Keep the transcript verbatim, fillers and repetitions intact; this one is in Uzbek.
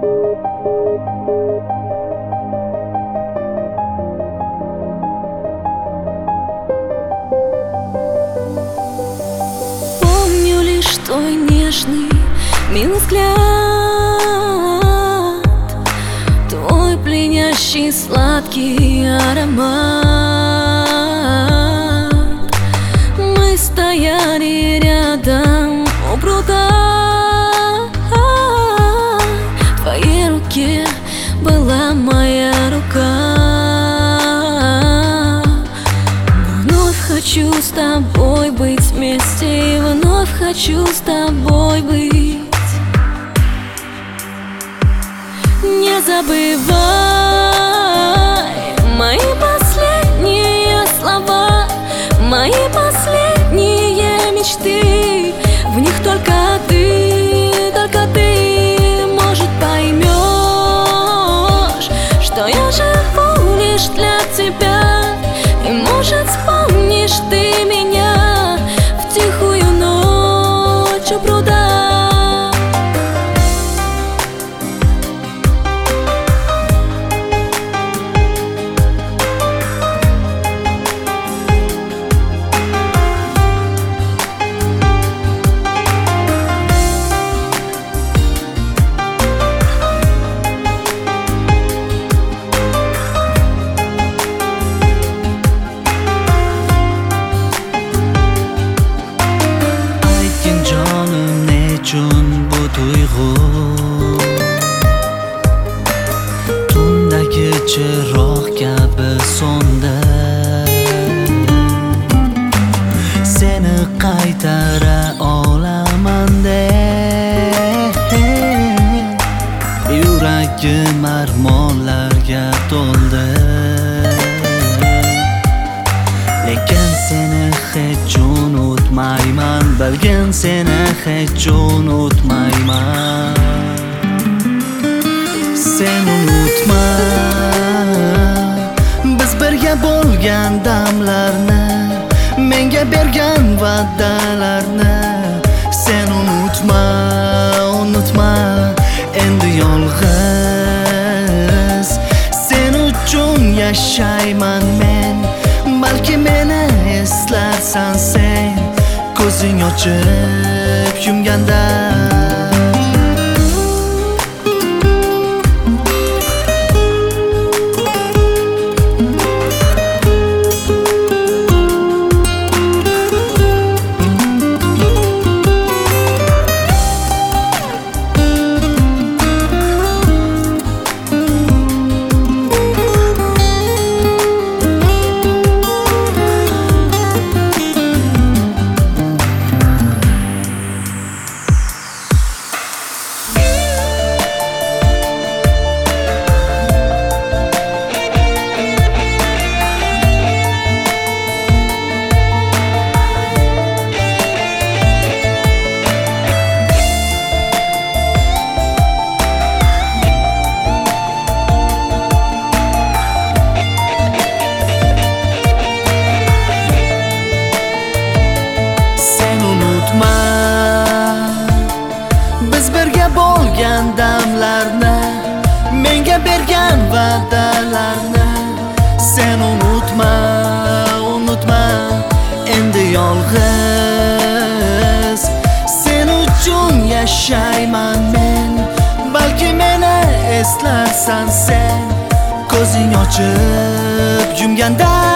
Помню лишь твой нежный, милый взгляд, твой пленящий сладкий аромат. Мы стояли рядом у пруда, в твоей руке была моя рука. Вновь хочу с тобой быть вместе, и вновь хочу с тобой быть. Не забывай мои последние слова, мои последние мечты. В них только ты, только ты, может, поймешь, что я живу лишь для тебя. И может, вспомнишь ты меня в тихую ночь у пруда. Bu tuyg'u tundagi chiroq kabi so'ndi. Seni qaytara olaman deb yuragim armonlarga to'ldi. Lekin seni hech unutmayman, bilgin seni hech unutmayman. Sen unutma biz birga bo'lgan damlarni, menga bergan va'dalarni. Sen unutma, unutma endi yolg'iz sen uchun yashayman men. Balki meni eslarsan sen ko'zing ochib yumganda. Biz birga bo'lgan damlarni, menga bergan va'dalarni. Sen unutma, unutma endi yolg'iz sen uchun yashayman men. Balki meni eslarsan sen ko'zing ochib yumganda.